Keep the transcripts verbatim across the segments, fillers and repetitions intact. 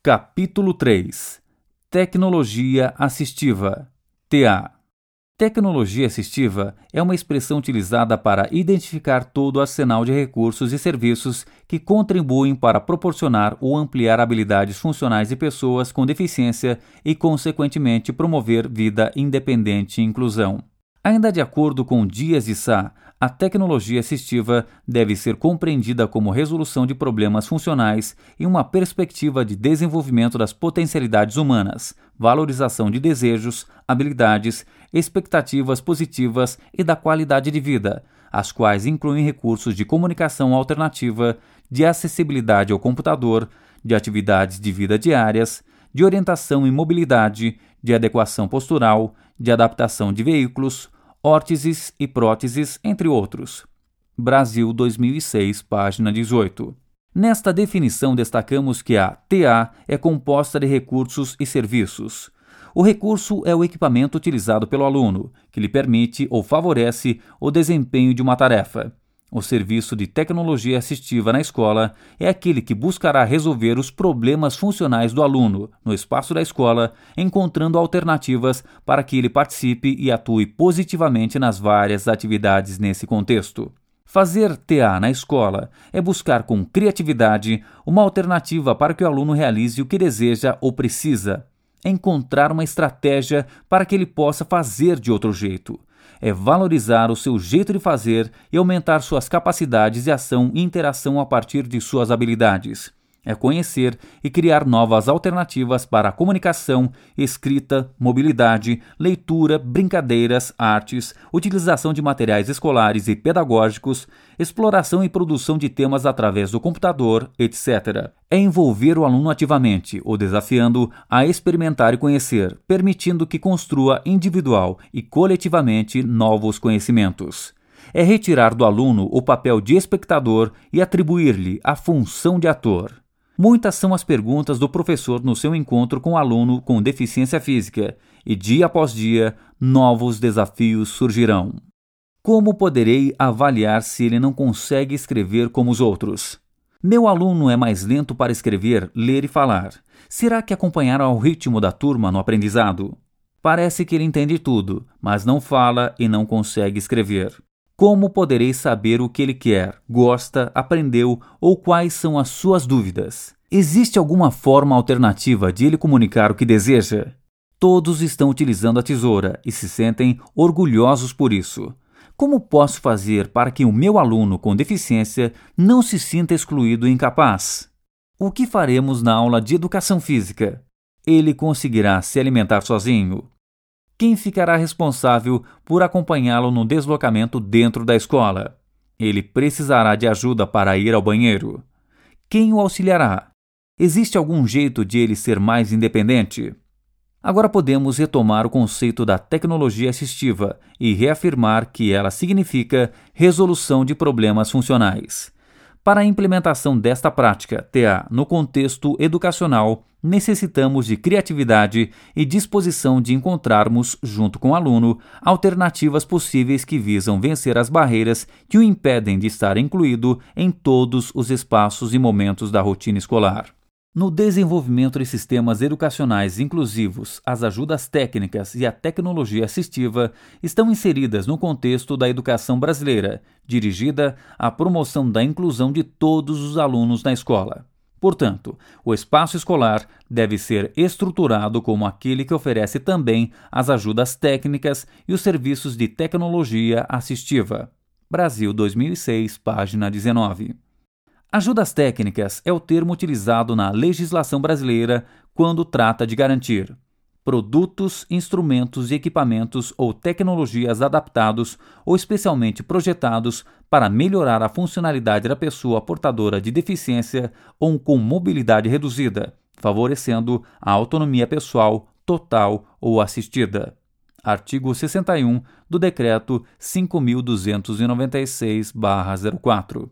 Capítulo três. Tecnologia assistiva, T A. Tecnologia assistiva é uma expressão utilizada para identificar todo o arsenal de recursos e serviços que contribuem para proporcionar ou ampliar habilidades funcionais de pessoas com deficiência e, consequentemente, promover vida independente e inclusão. Ainda de acordo com Dias de Sá, a tecnologia assistiva deve ser compreendida como resolução de problemas funcionais em uma perspectiva de desenvolvimento das potencialidades humanas, valorização de desejos, habilidades, expectativas positivas e da qualidade de vida, as quais incluem recursos de comunicação alternativa, de acessibilidade ao computador, de atividades de vida diárias, de orientação e mobilidade, de adequação postural, de adaptação de veículos, órteses e próteses, entre outros. Brasil dois mil e seis, página dezoito. Nesta definição destacamos que a T A é composta de recursos e serviços. O recurso é o equipamento utilizado pelo aluno, que lhe permite ou favorece o desempenho de uma tarefa. O serviço de tecnologia assistiva na escola é aquele que buscará resolver os problemas funcionais do aluno no espaço da escola, encontrando alternativas para que ele participe e atue positivamente nas várias atividades nesse contexto. Fazer T A na escola é buscar com criatividade uma alternativa para que o aluno realize o que deseja ou precisa. É encontrar uma estratégia para que ele possa fazer de outro jeito. É valorizar o seu jeito de fazer e aumentar suas capacidades de ação e interação a partir de suas habilidades. É conhecer e criar novas alternativas para a comunicação, escrita, mobilidade, leitura, brincadeiras, artes, utilização de materiais escolares e pedagógicos, exploração e produção de temas através do computador, etcétera. É envolver o aluno ativamente, o desafiando a experimentar e conhecer, permitindo que construa individual e coletivamente novos conhecimentos. É retirar do aluno o papel de espectador e atribuir-lhe a função de ator. Muitas são as perguntas do professor no seu encontro com o aluno com deficiência física, e dia após dia, novos desafios surgirão. Como poderei avaliar se ele não consegue escrever como os outros? Meu aluno é mais lento para escrever, ler e falar. Será que acompanhar ao ritmo da turma no aprendizado? Parece que ele entende tudo, mas não fala e não consegue escrever. Como poderei saber o que ele quer, gosta, aprendeu ou quais são as suas dúvidas? Existe alguma forma alternativa de ele comunicar o que deseja? Todos estão utilizando a tesoura e se sentem orgulhosos por isso. Como posso fazer para que o meu aluno com deficiência não se sinta excluído e incapaz? O que faremos na aula de educação física? Ele conseguirá se alimentar sozinho? Quem ficará responsável por acompanhá-lo no deslocamento dentro da escola? Ele precisará de ajuda para ir ao banheiro? Quem o auxiliará? Existe algum jeito de ele ser mais independente? Agora podemos retomar o conceito da tecnologia assistiva e reafirmar que ela significa resolução de problemas funcionais. Para a implementação desta prática, T A, no contexto educacional, necessitamos de criatividade e disposição de encontrarmos, junto com o aluno, alternativas possíveis que visam vencer as barreiras que o impedem de estar incluído em todos os espaços e momentos da rotina escolar. No desenvolvimento de sistemas educacionais inclusivos, as ajudas técnicas e a tecnologia assistiva estão inseridas no contexto da educação brasileira, dirigida à promoção da inclusão de todos os alunos na escola. Portanto, o espaço escolar deve ser estruturado como aquele que oferece também as ajudas técnicas e os serviços de tecnologia assistiva. Brasil dois mil e seis, página dezenove. Ajudas técnicas é o termo utilizado na legislação brasileira quando trata de garantir produtos, instrumentos e equipamentos ou tecnologias adaptados ou especialmente projetados para melhorar a funcionalidade da pessoa portadora de deficiência ou com mobilidade reduzida, favorecendo a autonomia pessoal, total ou assistida. Artigo sessenta e um do Decreto cinco mil duzentos e noventa e seis barra zero quatro.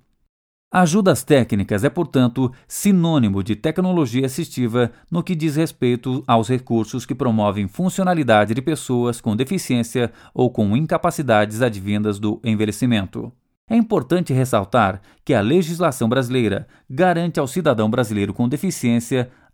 Ajudas técnicas é, portanto, sinônimo de tecnologia assistiva no que diz respeito aos recursos que promovem funcionalidade de pessoas com deficiência ou com incapacidades advindas do envelhecimento. É importante ressaltar que a legislação brasileira garante ao cidadão brasileiro com deficiência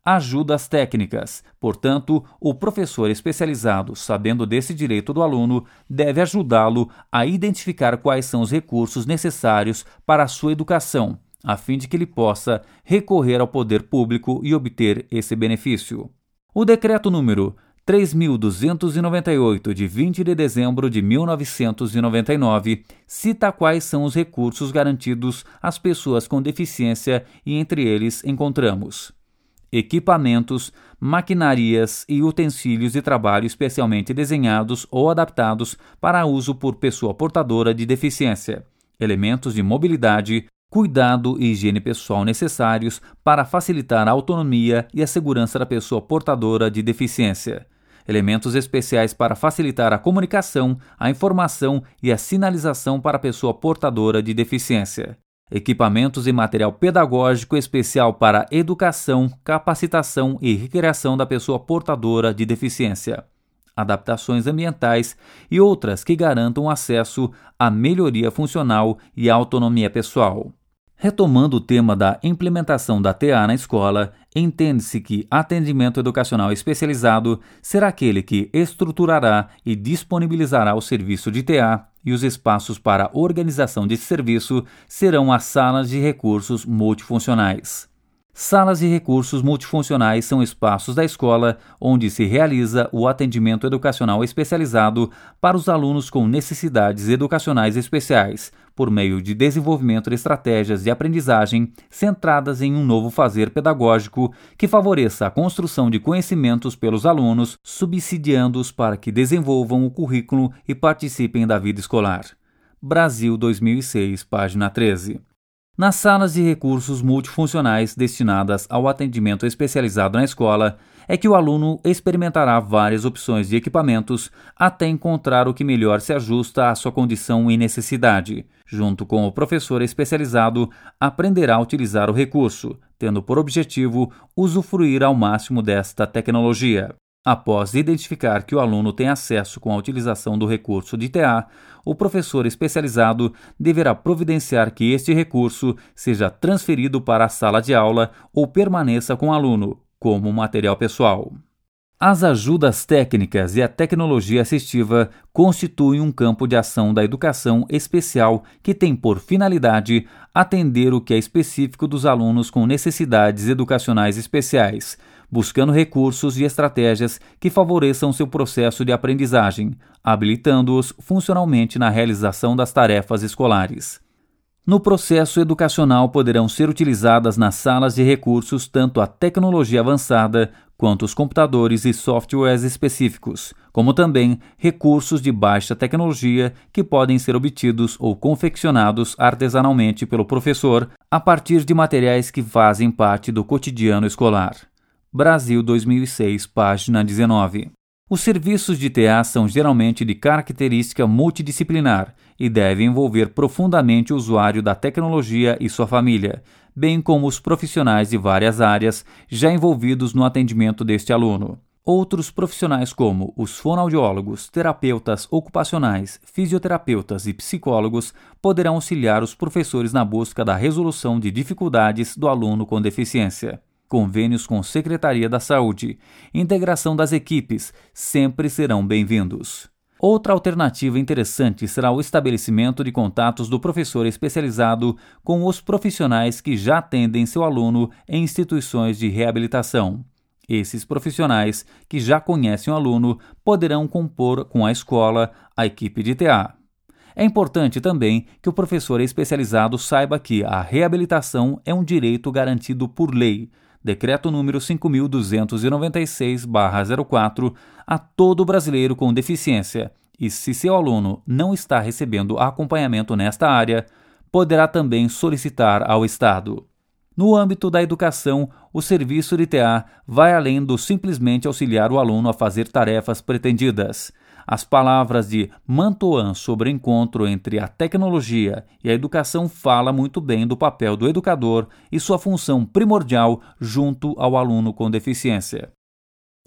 ajudas técnicas. Portanto, o professor especializado, sabendo desse direito do aluno, deve ajudá-lo a identificar quais são os recursos necessários para a sua educação, a fim de que ele possa recorrer ao poder público e obter esse benefício. O decreto número três mil duzentos e noventa e oito, de vinte de dezembro de mil novecentos e noventa e nove, cita quais são os recursos garantidos às pessoas com deficiência e entre eles encontramos equipamentos, maquinarias e utensílios de trabalho especialmente desenhados ou adaptados para uso por pessoa portadora de deficiência, elementos de mobilidade, cuidado e higiene pessoal necessários para facilitar a autonomia e a segurança da pessoa portadora de deficiência, elementos especiais para facilitar a comunicação, a informação e a sinalização para a pessoa portadora de deficiência, equipamentos e material pedagógico especial para educação, capacitação e recreação da pessoa portadora de deficiência, adaptações ambientais e outras que garantam acesso à melhoria funcional e à autonomia pessoal. Retomando o tema da implementação da T A na escola, entende-se que atendimento educacional especializado será aquele que estruturará e disponibilizará o serviço de T A, e os espaços para a organização desse serviço serão as salas de recursos multifuncionais. Salas de recursos multifuncionais são espaços da escola onde se realiza o atendimento educacional especializado para os alunos com necessidades educacionais especiais, por meio de desenvolvimento de estratégias de aprendizagem centradas em um novo fazer pedagógico que favoreça a construção de conhecimentos pelos alunos, subsidiando-os para que desenvolvam o currículo e participem da vida escolar. Brasil dois mil e seis, página treze. Nas salas de recursos multifuncionais destinadas ao atendimento especializado na escola, é que o aluno experimentará várias opções de equipamentos até encontrar o que melhor se ajusta à sua condição e necessidade. Junto com o professor especializado, aprenderá a utilizar o recurso, tendo por objetivo usufruir ao máximo desta tecnologia. Após identificar que o aluno tem acesso com a utilização do recurso de T A, o professor especializado deverá providenciar que este recurso seja transferido para a sala de aula ou permaneça com o aluno, como material pessoal. As ajudas técnicas e a tecnologia assistiva constituem um campo de ação da educação especial que tem por finalidade atender o que é específico dos alunos com necessidades educacionais especiais, buscando recursos e estratégias que favoreçam seu processo de aprendizagem, habilitando-os funcionalmente na realização das tarefas escolares. No processo educacional poderão ser utilizadas nas salas de recursos tanto a tecnologia avançada quanto os computadores e softwares específicos, como também recursos de baixa tecnologia que podem ser obtidos ou confeccionados artesanalmente pelo professor a partir de materiais que fazem parte do cotidiano escolar. Brasil dois mil e seis, página dezenove. Os serviços de T A são geralmente de característica multidisciplinar e devem envolver profundamente o usuário da tecnologia e sua família, bem como os profissionais de várias áreas já envolvidos no atendimento deste aluno. Outros profissionais como os fonoaudiólogos, terapeutas ocupacionais, fisioterapeutas e psicólogos poderão auxiliar os professores na busca da resolução de dificuldades do aluno com deficiência. Convênios com Secretaria da Saúde, integração das equipes, sempre serão bem-vindos. Outra alternativa interessante será o estabelecimento de contatos do professor especializado com os profissionais que já atendem seu aluno em instituições de reabilitação. Esses profissionais, que já conhecem o aluno, poderão compor com a escola a equipe de T A. É importante também que o professor especializado saiba que a reabilitação é um direito garantido por lei, Decreto número cinco mil duzentos e noventa e seis barra zero quatro, a todo brasileiro com deficiência, e se seu aluno não está recebendo acompanhamento nesta área, poderá também solicitar ao Estado. No âmbito da educação, o serviço de T A vai além do simplesmente auxiliar o aluno a fazer tarefas pretendidas. As palavras de Mantoan sobre o encontro entre a tecnologia e a educação fala muito bem do papel do educador e sua função primordial junto ao aluno com deficiência.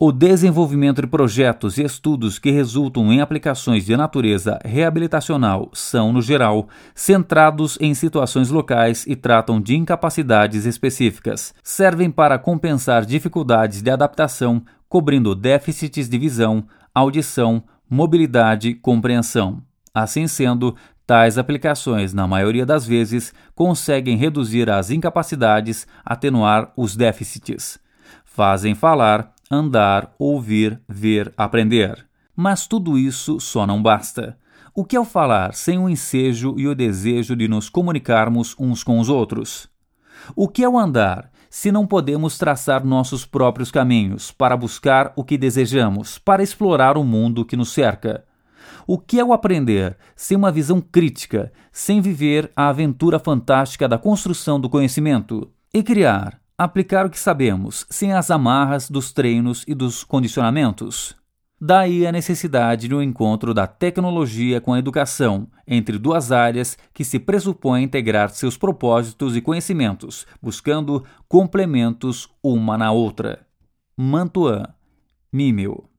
O desenvolvimento de projetos e estudos que resultam em aplicações de natureza reabilitacional são, no geral, centrados em situações locais e tratam de incapacidades específicas. Servem para compensar dificuldades de adaptação, cobrindo déficits de visão, audição, mobilidade e compreensão. Assim sendo, tais aplicações, na maioria das vezes, conseguem reduzir as incapacidades, atenuar os déficits. Fazem falar, andar, ouvir, ver, aprender. Mas tudo isso só não basta. O que é o falar sem o ensejo e o desejo de nos comunicarmos uns com os outros? O que é o andar se não podemos traçar nossos próprios caminhos para buscar o que desejamos, para explorar o mundo que nos cerca? O que é o aprender sem uma visão crítica, sem viver a aventura fantástica da construção do conhecimento? E criar, aplicar o que sabemos, sem as amarras dos treinos e dos condicionamentos? Daí a necessidade do encontro da tecnologia com a educação, entre duas áreas que se pressupõem integrar seus propósitos e conhecimentos, buscando complementos uma na outra. Mantuan, Mímel.